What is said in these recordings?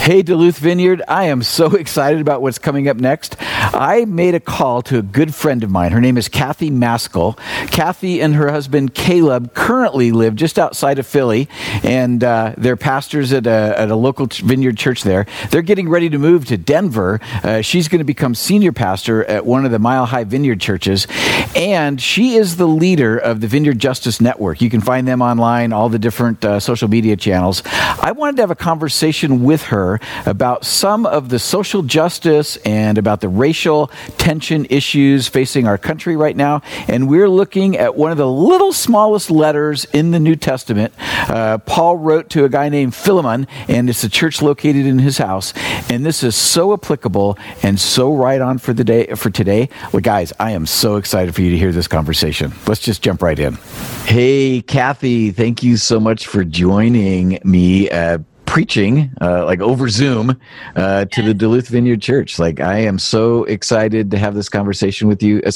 Hey, Duluth Vineyard, I am so excited about what's coming up next. I made a call to a good friend of mine. Her name is Kathy Maskell. Kathy and her husband Caleb currently live just outside of Philly, and they're pastors at a local vineyard church there. They're getting ready to move to Denver. She's going to become senior pastor at one of the Mile High Vineyard churches, and she is the leader of the Vineyard Justice Network. You can find them online, all the different social media channels. I wanted to have a conversation with her about some of the social justice and about the racial tension issues facing our country right now. And we're looking at one of the little smallest letters in the New Testament. Paul wrote to a guy named Philemon, and it's a church located in his house. And this is so applicable and so right on for today. Well, guys, I am so excited for you to hear this conversation. Let's just jump right in. Hey, Kathy, thank you so much for joining me preaching like over Zoom to the Duluth Vineyard Church. Like, I am so excited to have this conversation with you,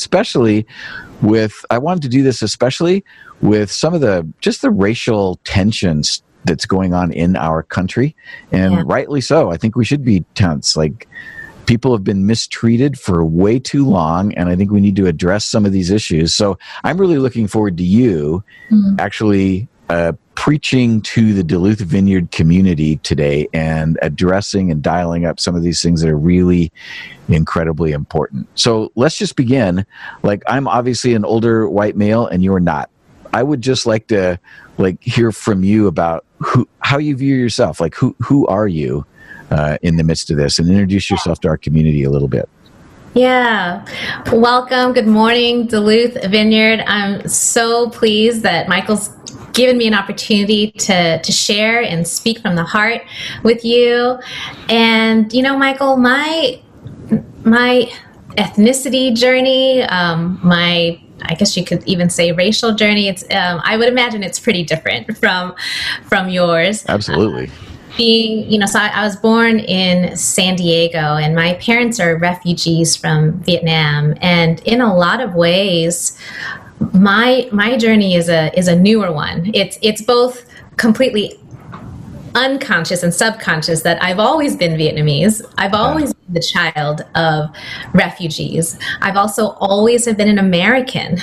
I wanted to do this especially with some of the racial tensions that's going on in our country. And rightly so. I think we should be tense. Like, people have been mistreated for way too long, and I think we need to address some of these issues. So I'm really looking forward to you actually preaching to the Duluth Vineyard community today and addressing and dialing up some of these things that are really incredibly important. So let's just begin. Like, I'm obviously an older white male and you're not. I would just like to hear from you about how you view yourself. Like, who are you in the midst of this, and introduce yourself to our community a little bit. Yeah. Welcome. Good morning, Duluth Vineyard. I'm so pleased that Michael's given me an opportunity to share and speak from the heart with you. And, Michael, my ethnicity journey, I guess you could even say racial journey, it's I would imagine it's pretty different from yours. Absolutely. So I was born in San Diego, and my parents are refugees from Vietnam. And in a lot of ways, my journey is a newer one. It's both completely unconscious and subconscious that I've always been Vietnamese. I've always been the child of refugees. I've also always have been an American.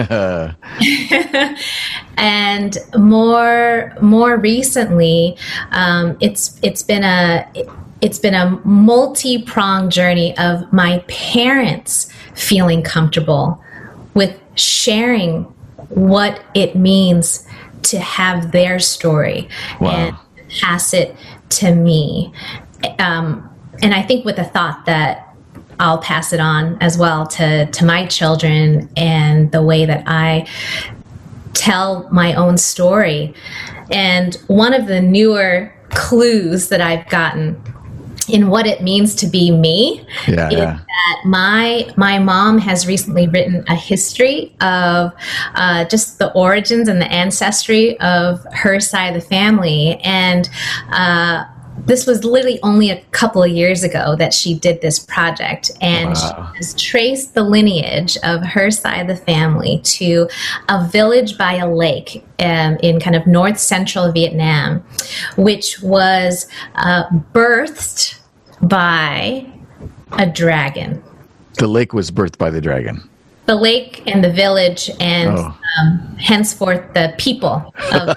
And more recently, it's been a multi-pronged journey of my parents feeling comfortable with sharing what it means to have their story. Wow. And pass it to me. And I think with the thought that I'll pass it on as well to my children, and the way that I tell my own story. And one of the newer clues that I've gotten in what it means to be me is that my mom has recently written a history of just the origins and the ancestry of her side of the family. And this was literally only a couple of years ago that she did this project. And she has traced the lineage of her side of the family to a village by a lake in kind of north central Vietnam, which was birthed by a dragon. The lake was birthed by the dragon. The lake and the village, and henceforth the people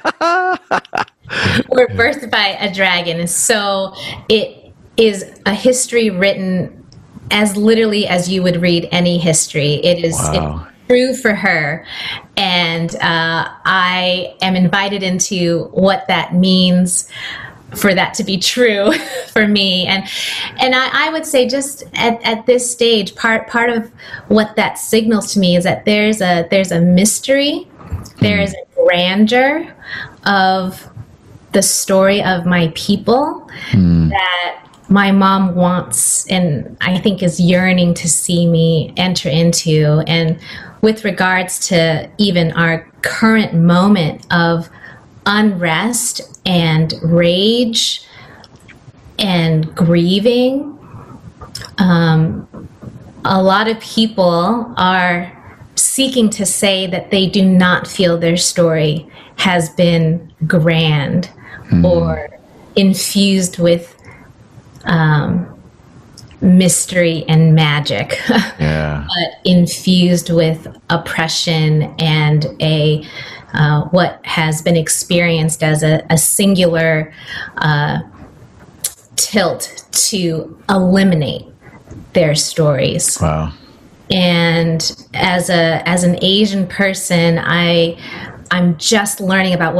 were birthed by a dragon. And so it is a history written as literally as you would read any history. It's true for her. And I am invited into what that means for that to be true for me. And I would say, just at this stage, part of what that signals to me is that there's a mystery, there is a grandeur of the story of my people that my mom wants, and I think is yearning to see me enter into. And with regards to even our current moment of unrest and rage and grieving, a lot of people are seeking to say that they do not feel their story has been grand or infused with mystery and magic, Yeah. but infused with oppression and a what has been experienced as a singular tilt to eliminate their stories. Wow. And as an Asian person, I'm just learning about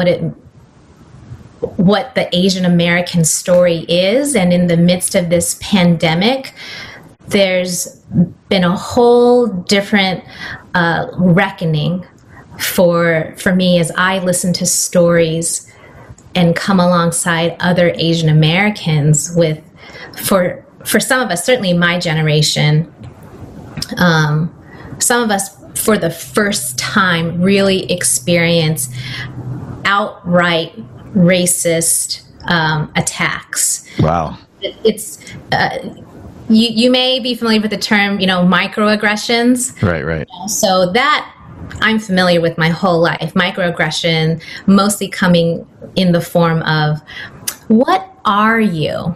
what the Asian American story is. And in the midst of this pandemic, there's been a whole different reckoning for me as I listen to stories and come alongside other Asian Americans with, for some of us, certainly my generation, some of us for the first time really experience outright racist attacks. Wow. It's you may be familiar with the term, microaggressions. Right. So that I'm familiar with my whole life. Microaggression mostly coming in the form of, what are you?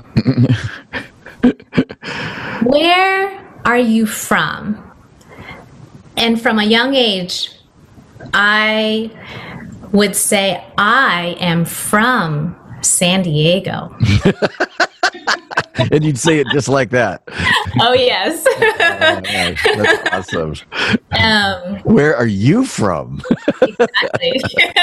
Where are you from? And from a young age, I would say, I am from San Diego. And you'd say it just like that. Oh, yes. That's awesome. Where are you from? Exactly.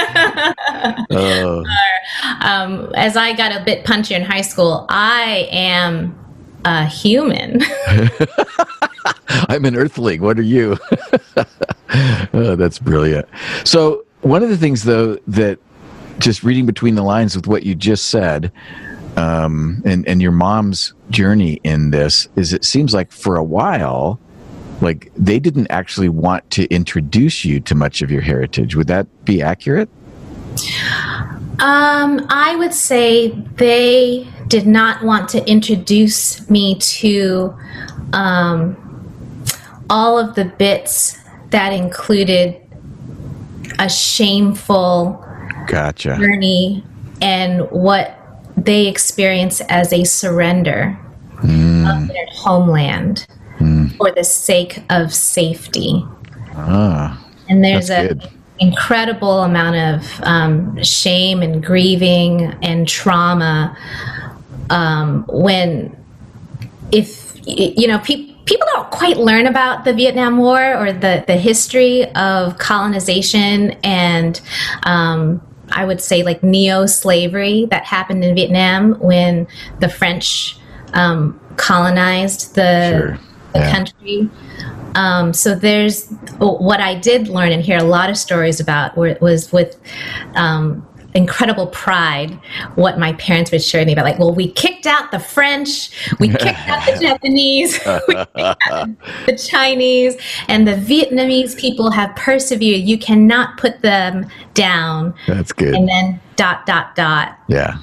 As I got a bit punchier in high school, I am a human. I'm an earthling. What are you? Oh, that's brilliant. So one of the things, though, that just reading between the lines with what you just said, and your mom's journey in this, is it seems like for a while, like they didn't actually want to introduce you to much of your heritage. Would that be accurate? I would say they did not want to introduce me to all of the bits that included a shameful Gotcha. journey and what they experience as a surrender of their homeland for the sake of safety. And there's an incredible amount of shame and grieving and trauma people don't quite learn about the Vietnam War or the history of colonization and I would say like neo-slavery that happened in Vietnam when the French colonized the country. So there's what I did learn and hear a lot of stories about was with incredible pride what my parents would share with me about, like, well, we kicked out the French, we kicked out the Japanese, we kicked out the Chinese, and the Vietnamese people have persevered. You cannot put them down. That's good. And then ... Yeah.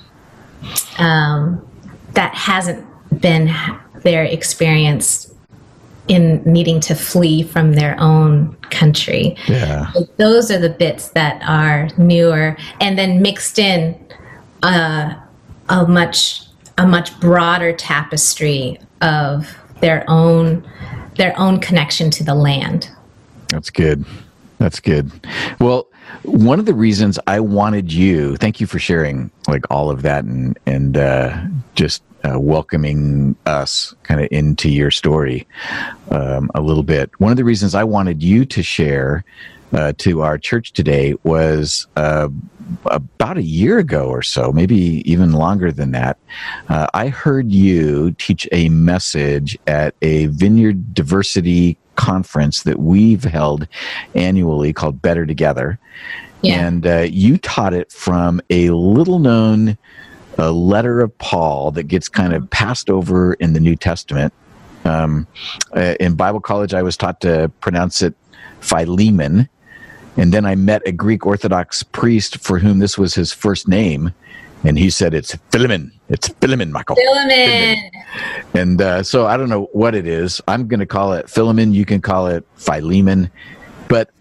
That hasn't been their experience in needing to flee from their own country. Yeah. So those are the bits that are newer, and then mixed in a much broader tapestry of their own connection to the land. That's good. Well, one of the reasons I wanted you, thank you for sharing like all of that and just welcoming us kind of into your story a little bit. One of the reasons I wanted you to share to our church today was about a year ago or so, maybe even longer than that. I heard you teach a message at a Vineyard Diversity conference that we've held annually called Better Together. Yeah. And you taught it from a little-known letter of Paul that gets kind of passed over in the New Testament. In Bible college, I was taught to pronounce it Philemon. And then I met a Greek Orthodox priest for whom this was his first name. And he said, it's Philemon. It's Philemon, Michael. Philemon. And so I don't know what it is. I'm going to call it Philemon. You can call it Philemon. But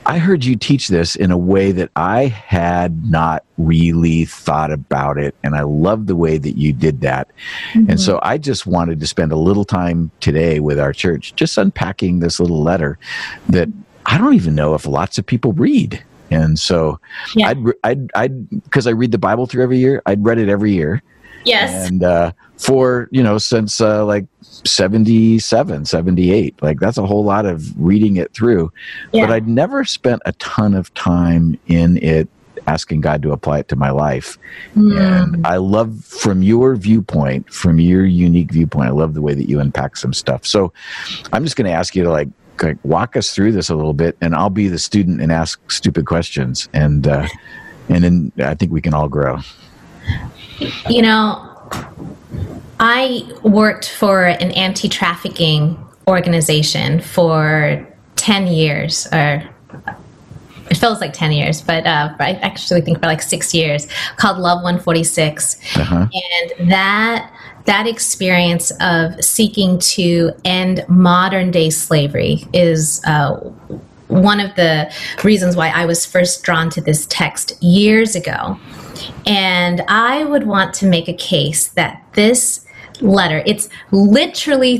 I heard you teach this in a way that I had not really thought about it. And I love the way that you did that. Mm-hmm. And so I just wanted to spend a little time today with our church, just unpacking this little letter that I don't even know if lots of people read. And so because I read the Bible through every year, I'd read it every year. Yes. And since like 77, 78, like that's a whole lot of reading it through. Yeah. But I'd never spent a ton of time in it asking God to apply it to my life. And I love from your viewpoint, from your unique viewpoint, I love the way that you unpack some stuff. So I'm just going to ask you to like walk us through this a little bit, and I'll be the student and ask stupid questions. And then I think we can all grow. You know, I worked for an anti-trafficking organization for 10 years, or it feels like 10 years, but I actually think for like 6 years, called Love 146. Uh-huh. And that experience of seeking to end modern day slavery is one of the reasons why I was first drawn to this text years ago. And I would want to make a case that this letter, it's literally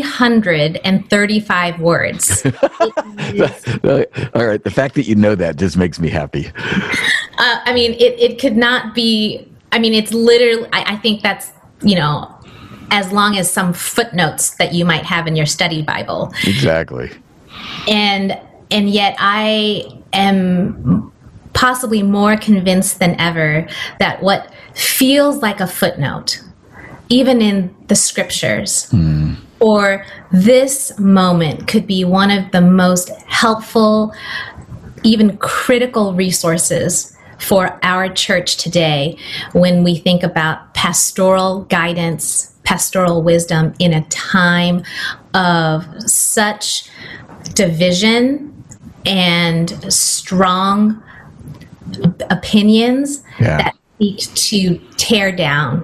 335 words. All right. The fact that you know that just makes me happy. I mean, it could not be, I mean, it's literally, I think that's, as long as some footnotes that you might have in your study Bible. Exactly. And yet I am possibly more convinced than ever that what feels like a footnote, even in the scriptures, or this moment could be one of the most helpful, even critical resources for our church today when we think about pastoral guidance, pastoral wisdom in a time of such division and strong opinions that seek to tear down.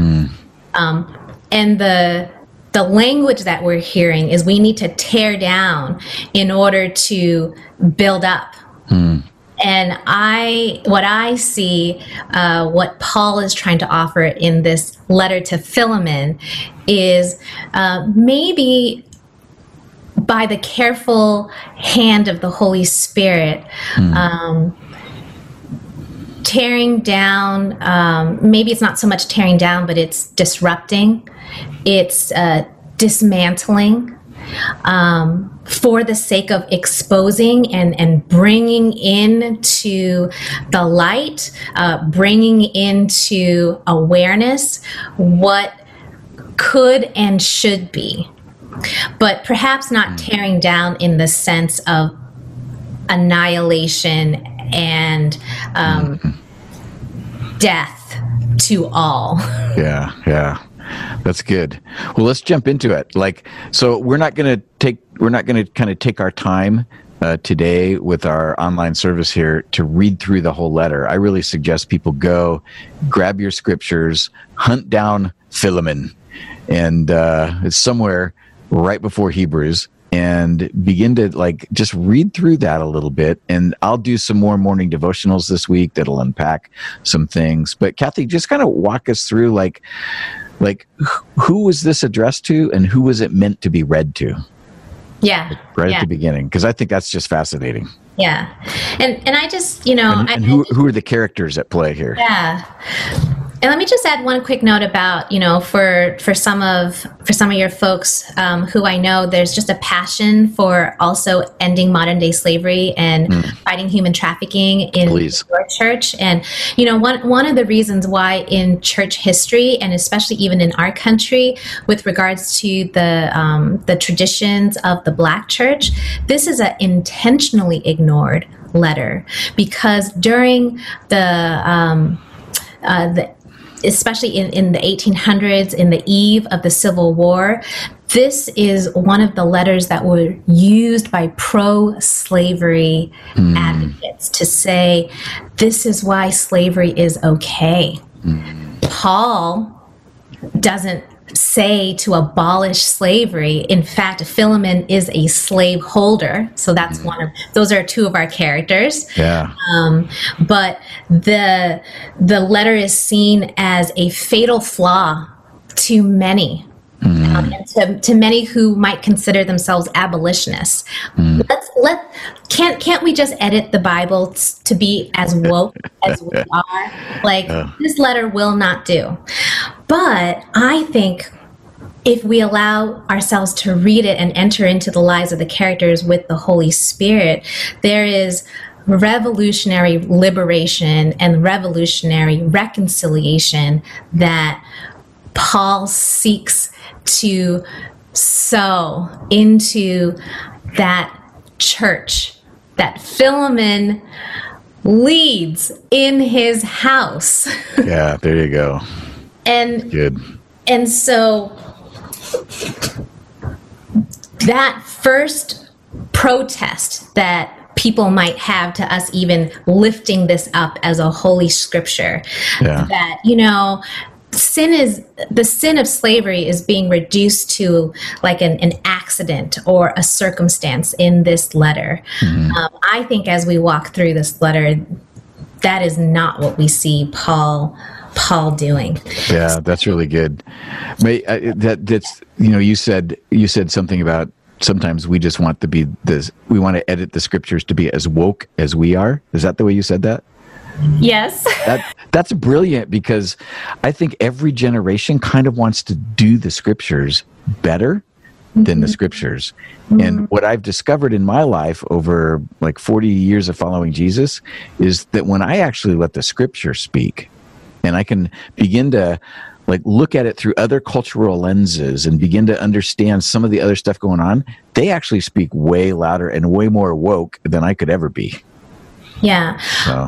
And the language that we're hearing is we need to tear down in order to build up. And what I see, what Paul is trying to offer in this letter to Philemon is maybe by the careful hand of the Holy Spirit, tearing down, maybe it's not so much tearing down, but it's disrupting, it's dismantling, for the sake of exposing and bringing into the light, bringing into awareness what could and should be, but perhaps not tearing down in the sense of annihilation and death to all. Yeah. That's good. Well, let's jump into it. So we're not going to kind of take our time today with our online service here to read through the whole letter. I really suggest people go grab your scriptures, hunt down Philemon, and it's somewhere right before Hebrews, and begin to just read through that a little bit. And I'll do some more morning devotionals this week that'll unpack some things. But Kathy, just kind of walk us through who was this addressed to and who was it meant to be read to? Yeah. At the beginning, because I think that's just fascinating. Yeah. And I just, and who are the characters at play here? Yeah. And let me just add one quick note about, for some of your folks who I know, there's just a passion for also ending modern day slavery and fighting human trafficking in your church. And, one of the reasons why in church history, and especially even in our country, with regards to the traditions of the Black church, this is an intentionally ignored letter, because during the especially in the 1800s, in the eve of the Civil War, this is one of the letters that were used by pro-slavery advocates to say, this is why slavery is okay. Paul doesn't say to abolish slavery. In fact, Philemon is a slave holder. So that's those are two of our characters. Yeah. But the letter is seen as a fatal flaw to many. And to many who might consider themselves abolitionists. Can't we just edit the Bible to be as woke as we are? This letter will not do. But I think if we allow ourselves to read it and enter into the lives of the characters with the Holy Spirit, there is revolutionary liberation and revolutionary reconciliation that Paul seeks to sow into that church that Philemon leads in his house. Yeah, there you go. And good. And so that first protest that people might have to us even lifting this up as a holy scripture, that, the sin of slavery is being reduced to like an accident or a circumstance in this letter. I think as we walk through this letter, that is not what we see Paul doing. Yeah, that's really good. That's you said something about sometimes we just want to be this. We want to edit the scriptures to be as woke as we are. Is that the way you said that? Yes. That's brilliant, because I think every generation kind of wants to do the scriptures better than the scriptures. And what I've discovered in my life over like 40 years of following Jesus is that when I actually let the scripture speak, and I can begin to like look at it through other cultural lenses and begin to understand some of the other stuff going on, they actually speak way louder and way more woke than I could ever be. Yeah. So.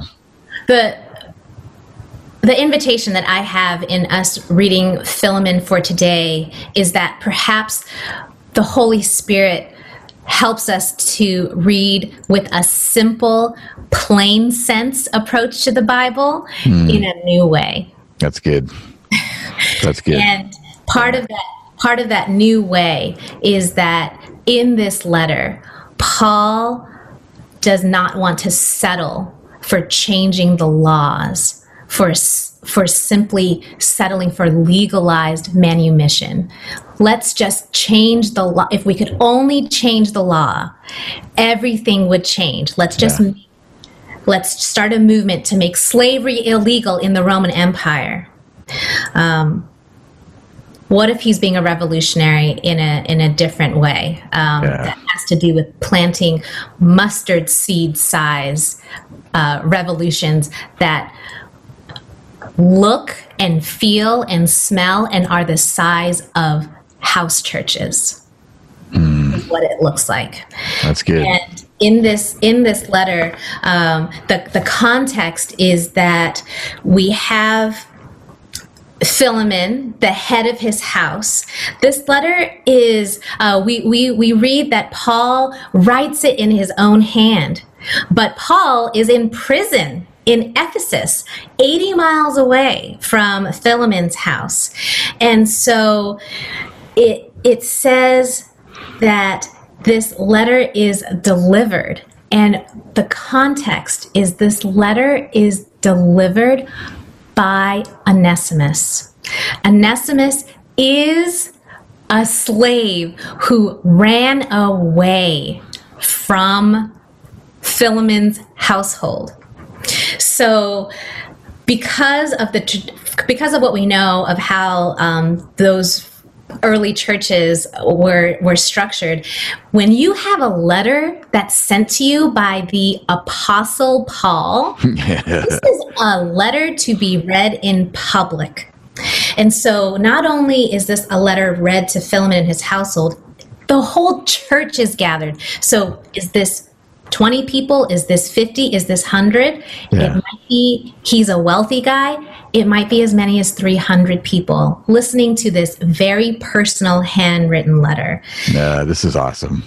The invitation that I have in us reading Philemon for today is that perhaps the Holy Spirit helps us to read with a simple, plain sense approach to the Bible in a new way. That's good. That's good. And part of that new way is that in this letter, Paul does not want to settle for changing the laws, for simply settling for legalized manumission. Let's just change the law. If we could only change the law, everything would change. Let's start a movement to make slavery illegal in the Roman Empire. What if he's being a revolutionary in a different way that has to do with planting mustard seed size revolutions that look and feel and smell and are the size of house churches? Is what it looks like. That's good. And in this letter, the context is that we have Philemon, the head of his house. This letter is, we read that Paul writes it in his own hand, but Paul is in prison in Ephesus, 80 miles away from Philemon's house. And so it says that this letter is delivered, and the context is this letter is delivered by Onesimus. Onesimus is a slave who ran away from Philemon's household. So because of what we know of how those early churches were structured, when you have a letter that's sent to you by the Apostle Paul, this is a letter to be read in public. And so not only is this a letter read to Philemon and his household, the whole church is gathered. So is this 20 people? Is this 50? Is this 100? Yeah. It might be he's a wealthy guy. It might be as many as 300 people listening to this very personal handwritten letter. This is awesome.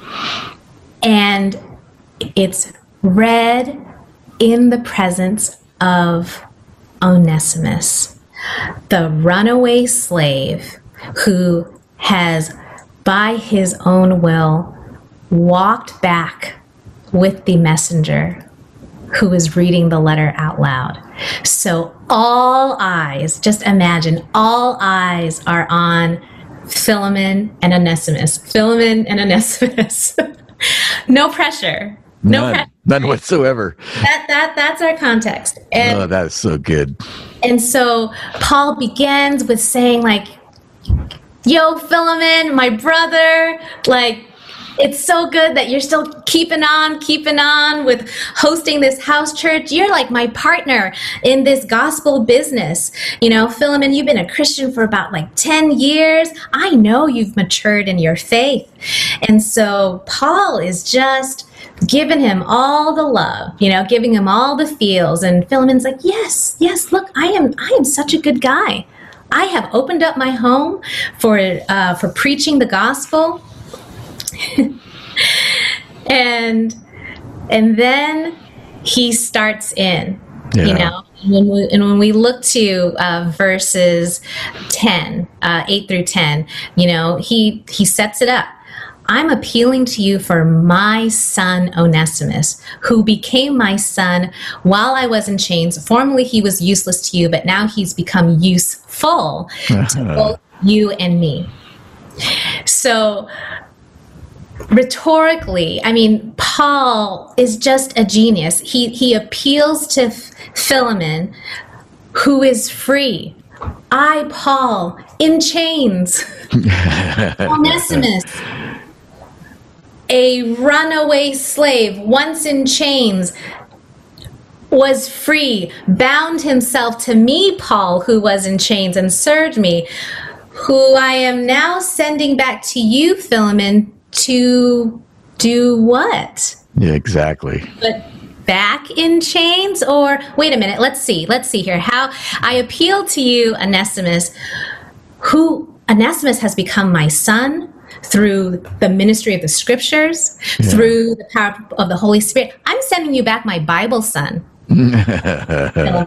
And it's read in the presence of Onesimus, the runaway slave who has, by his own will, walked back with the messenger who is reading the letter out loud. So all eyes, just imagine, all eyes are on Philemon and Onesimus. Philemon and Onesimus. No pressure. None whatsoever. That's our context. And, that is so good. And so Paul begins with saying, like, yo, Philemon, my brother, like, it's so good that you're still keeping on with hosting this house church. You're like my partner in this gospel business. You know, Philemon, you've been a Christian for about like 10 years. I know you've matured in your faith. And so Paul is just giving him all the love, you know, giving him all the feels. And Philemon's like, yes, look, I am such a good guy. I have opened up my home for preaching the gospel. and then he starts in, you know, when we look to verses 10, 8 through 10, you know, he sets it up. I'm appealing to you for my son Onesimus, who became my son while I was in chains. Formerly he was useless to you, but now he's become useful to both you and me. So rhetorically, I mean, Paul is just a genius. He appeals to Philemon, who is free. I, Paul, in chains. Onesimus, a runaway slave, once in chains, was free, bound himself to me, Paul, who was in chains and served me, who I am now sending back to you, Philemon, to do what? Yeah, exactly. But back in chains? Or wait a minute, let's see here. How I appeal to you, Onesimus, who Onesimus has become my son through the ministry of the scriptures, through the power of the Holy Spirit. I'm sending you back my Bible son. Yeah,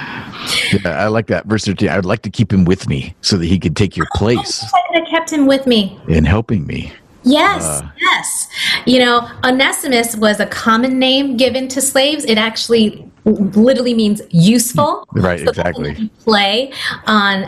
I like that. Verse 13, I would like to keep him with me so that he could take your place. I could have kept him with me. In helping me. Yes. You know, Onesimus was a common name given to slaves. It actually literally means useful. Right, so exactly. Play on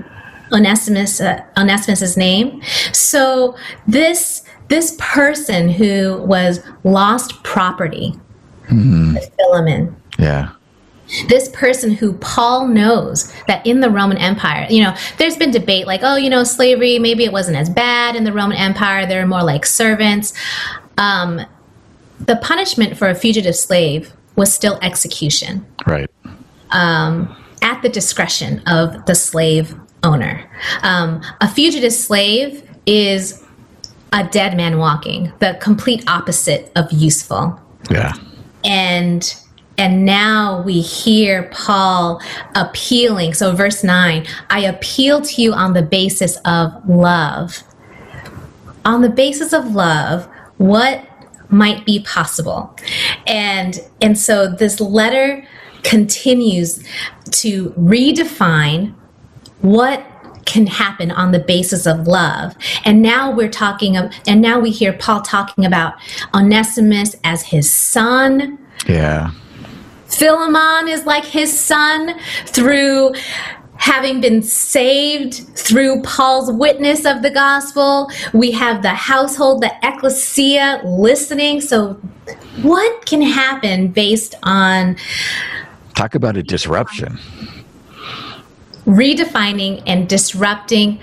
Onesimus's name. So this person who was lost property, Philemon. Yeah. This person who Paul knows that in the Roman Empire, you know, there's been debate like, oh, you know, slavery, maybe it wasn't as bad in the Roman Empire. They were more like servants. The punishment for a fugitive slave was still execution. Right. At the discretion of the slave owner. A fugitive slave is a dead man walking, the complete opposite of useful. Yeah. And now we hear Paul appealing. So verse 9, I appeal to you on the basis of love. On the basis of love, what might be possible? And so this letter continues to redefine what can happen on the basis of love. And now we hear Paul talking about Onesimus as his son. Yeah. Philemon is like his son through having been saved through Paul's witness of the gospel. We have the household, the ecclesia listening. So what can happen based on... Talk about a disruption. Redefining and disrupting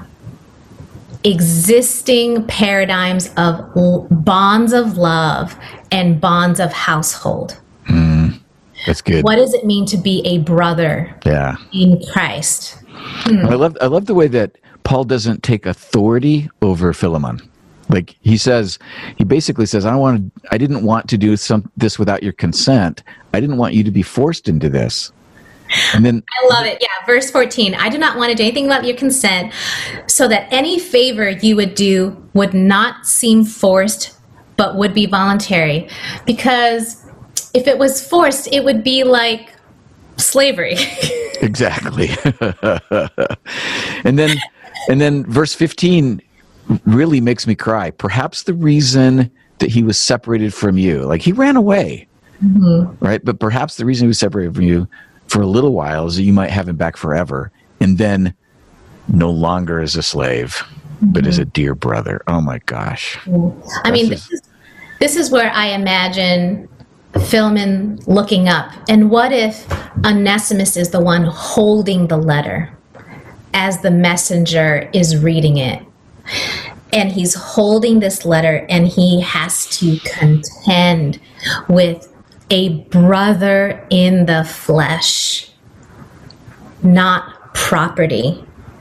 existing paradigms of bonds of love and bonds of household. That's good. What does it mean to be a brother in Christ? I love the way that Paul doesn't take authority over Philemon. Like he basically says, I didn't want to do this without your consent. I didn't want you to be forced into this. And then I love it. Yeah. Verse 14, I do not want to do anything without your consent, so that any favor you would do would not seem forced, but would be voluntary. Because if it was forced, it would be like slavery. Exactly. And then And then verse 15 really makes me cry. Perhaps the reason that he was separated from you, like he ran away, right? But perhaps the reason he was separated from you for a little while is that you might have him back forever. And then no longer as a slave, but as a dear brother. Oh my gosh. I mean, this is where I imagine Philemon looking up. And what if Onesimus is the one holding the letter as the messenger is reading it? And he's holding this letter and he has to contend with a brother in the flesh, not property.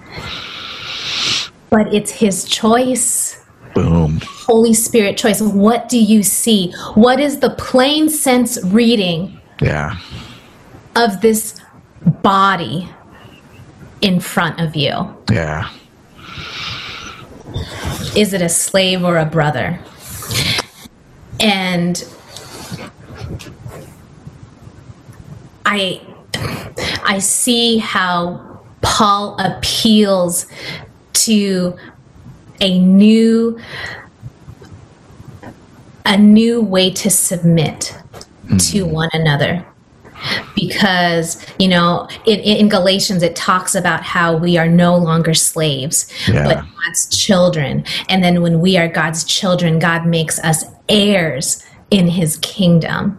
But it's his choice. Boom. Holy Spirit choice. What do you see? What is the plain sense reading of this body in front of you? Yeah. Is it a slave or a brother? And I see how Paul appeals to a new way to submit to one another. Because, you know, in Galatians, it talks about how we are no longer slaves, but God's children. And then when we are God's children, God makes us heirs in his kingdom.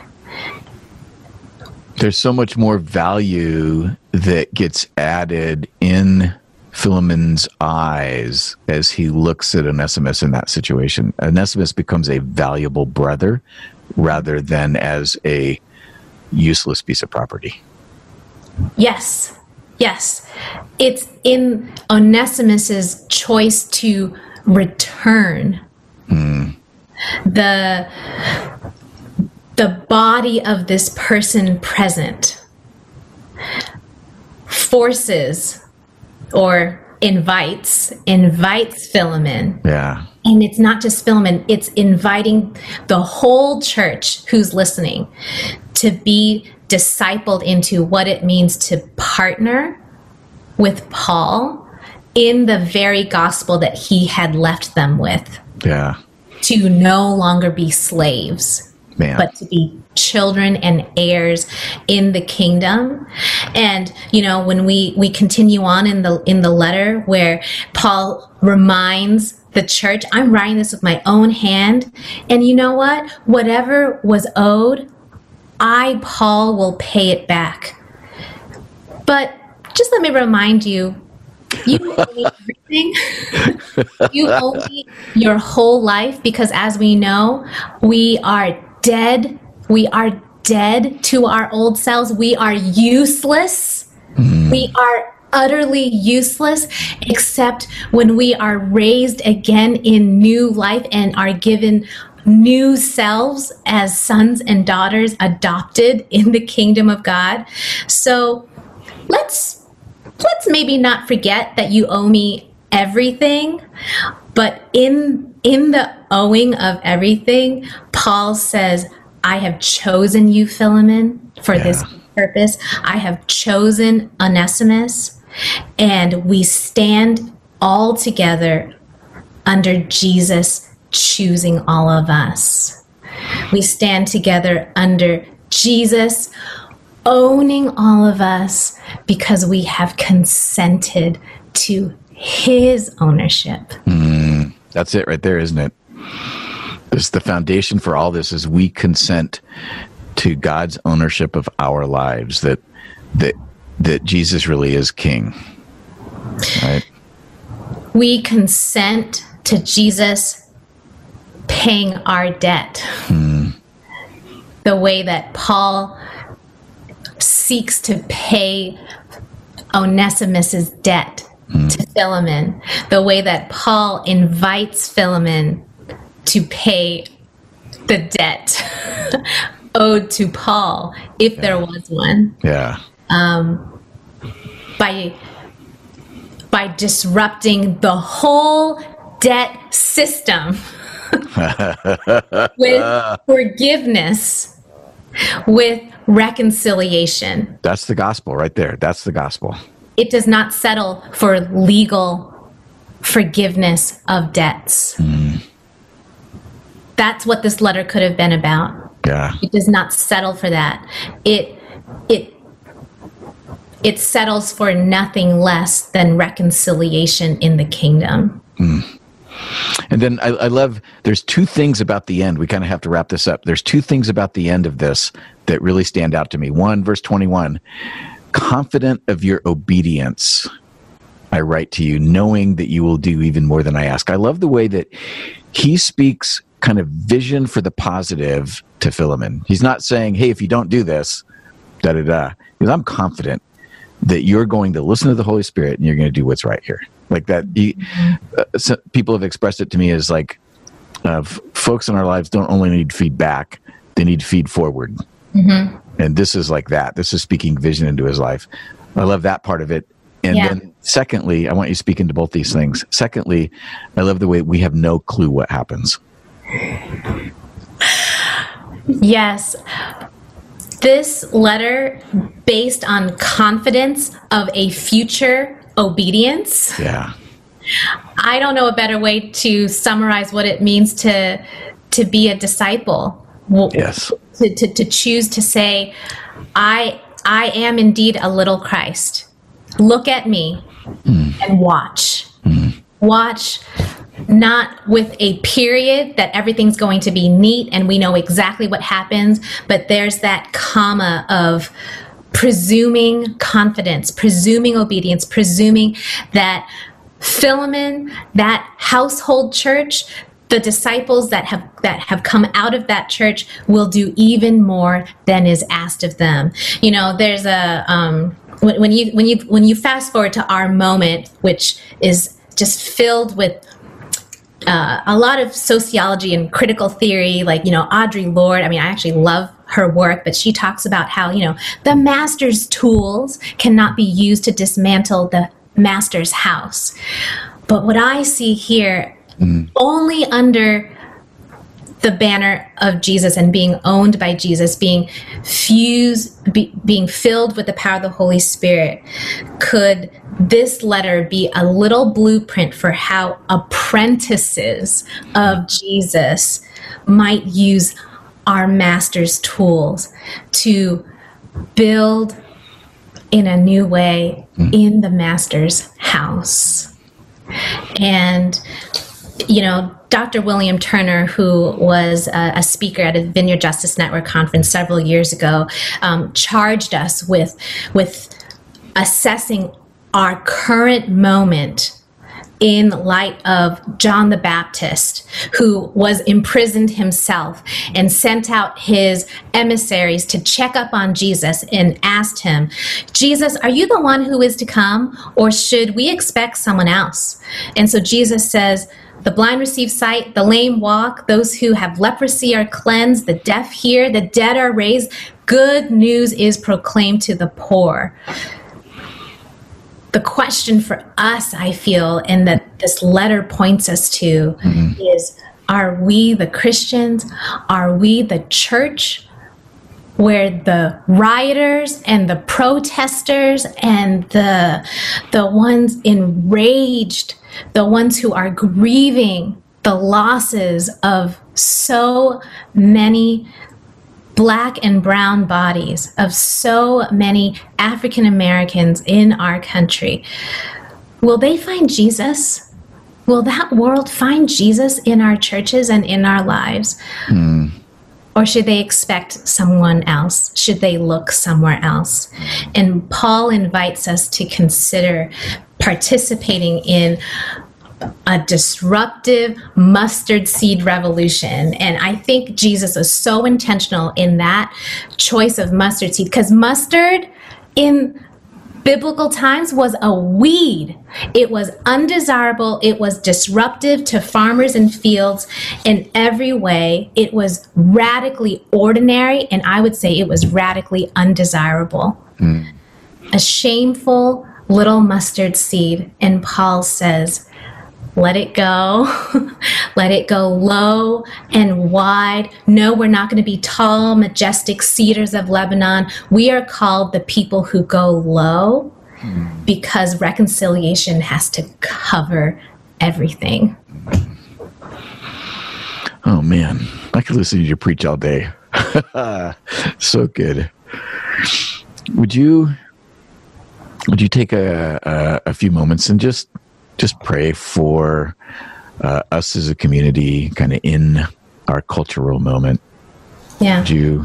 There's so much more value that gets added in Philemon's eyes as he looks at Onesimus in that situation. Onesimus becomes a valuable brother rather than as a useless piece of property. Yes. It's in Onesimus's choice to return. The body of this person present forces or invites Philemon. Yeah. And it's not just Philemon, it's inviting the whole church who's listening to be discipled into what it means to partner with Paul in the very gospel that he had left them with. Yeah. To no longer be slaves, but to be children and heirs in the kingdom. And, you know, when we continue on in the letter where Paul reminds the church, I'm writing this with my own hand. And you know what? Whatever was owed, I, Paul, will pay it back. But just let me remind you, you owe me everything. You owe me your whole life, because as we know, we are dead. We are dead to our old selves. We are useless. We are utterly useless, except when we are raised again in new life and are given new selves as sons and daughters adopted in the kingdom of God. So let's maybe not forget that you owe me everything, but in the owing of everything, Paul says, I have chosen you, Philemon, for this purpose. I have chosen Onesimus, and we stand all together under Jesus choosing all of us. We stand together under Jesus owning all of us because we have consented to his ownership. That's it right there, isn't it? This, the foundation for all this is we consent to God's ownership of our lives, that Jesus really is king. Right? We consent to Jesus paying our debt. The way that Paul seeks to pay Onesimus's debt to Philemon, the way that Paul invites Philemon to pay the debt owed to Paul, if there was one. By disrupting the whole debt system with forgiveness, with reconciliation. That's the gospel right there. That's the gospel. It does not settle for legal forgiveness of debts. That's what this letter could have been about. Yeah. It does not settle for that. It settles for nothing less than reconciliation in the kingdom. And then I love, there's two things about the end. We kind of have to wrap this up. There's two things about the end of this that really stand out to me. One, verse 21, confident of your obedience, I write to you, knowing that you will do even more than I ask. I love the way that he speaks kind of vision for the positive to Philemon. He's not saying, hey, if you don't do this, da-da-da. Because I'm confident that you're going to listen to the Holy Spirit and you're going to do what's right here. Like that, people have expressed it to me as like, folks in our lives don't only need feedback, they need feed forward. And this is like that. This is speaking vision into his life. I love that part of it. And then secondly, I want you to speak into both these things. Secondly, I love the way we have no clue what happens. Yes. This letter, based on confidence of a future obedience. Yeah. I don't know a better way to summarize what it means to be a disciple. Yes. To choose to say, I am indeed a little Christ. Look at me and watch. Watch, not with a period that everything's going to be neat and we know exactly what happens, but there's that comma of presuming confidence, presuming obedience, presuming that Philemon, that household church, the disciples that have come out of that church will do even more than is asked of them. You know, there's a when you fast forward to our moment, which is just filled with a lot of sociology and critical theory, like, you know, Audre Lorde. I mean, I actually love her work, but she talks about how, you know, the master's tools cannot be used to dismantle the master's house. But what I see here, only under the banner of Jesus and being owned by Jesus, being filled with the power of the Holy Spirit, could this letter be a little blueprint for how apprentices of Jesus might use our master's tools to build in a new way in the master's house. And, you know, Dr. William Turner, who was a speaker at a Vineyard Justice Network conference several years ago, charged us with assessing our current moment in light of John the Baptist, who was imprisoned himself and sent out his emissaries to check up on Jesus and asked him, Jesus, are you the one who is to come, or should we expect someone else? And so Jesus says, the blind receive sight, the lame walk, those who have leprosy are cleansed, the deaf hear, the dead are raised. Good news is proclaimed to the poor. The question for us, I feel, and that this letter points us to is, are we the Christians? Are we the church where the rioters and the protesters and the ones enraged, the ones who are grieving the losses of so many Black and brown bodies, of so many African Americans in our country, will they find Jesus? Will that world find Jesus in our churches and in our lives? Or should they expect someone else? Should they look somewhere else? And Paul invites us to consider participating in a disruptive mustard seed revolution. And I think Jesus is so intentional in that choice of mustard seed, because mustard in biblical times was a weed. It was undesirable. It was disruptive to farmers and fields in every way. It was radically ordinary, and I would say it was radically undesirable. A shameful little mustard seed. And Paul says, let it go. Let it go low and wide. No, we're not going to be tall, majestic cedars of Lebanon. We are called the people who go low because reconciliation has to cover everything. Oh man, I could listen to you preach all day. So good. Would you take a few moments and just pray for us as a community, kind of in our cultural moment? Yeah.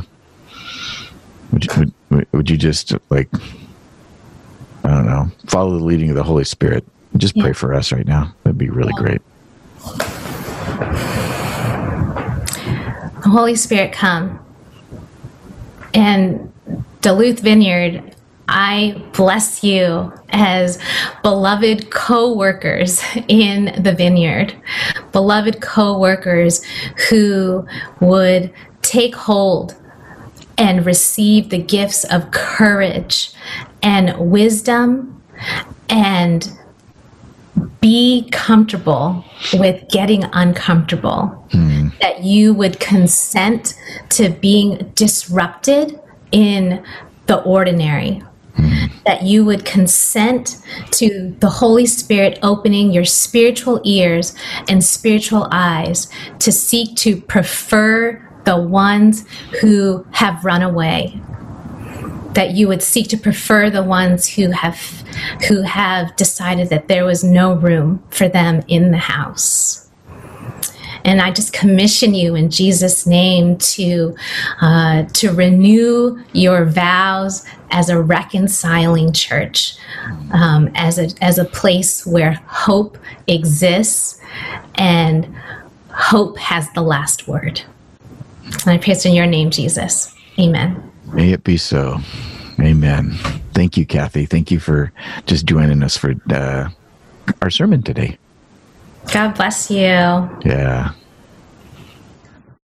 Would you just, like, I don't know, follow the leading of the Holy Spirit? Just pray for us right now. That'd be really great. Holy Spirit, come. And Duluth Vineyard, I bless you as beloved co-workers in the vineyard, beloved co-workers who would take hold and receive the gifts of courage and wisdom and be comfortable with getting uncomfortable. That you would consent to being disrupted in the ordinary. That you would consent to the Holy Spirit opening your spiritual ears and spiritual eyes to seek to prefer the ones who have run away. That you would seek to prefer the ones who have decided that there was no room for them in the house. And I just commission you in Jesus' name to renew your vows as a reconciling church, as a place where hope exists and hope has the last word. And I pray this in your name, Jesus. Amen. May it be so. Amen. Thank you, Kathy. Thank you for just joining us for our sermon today. God bless you. Yeah.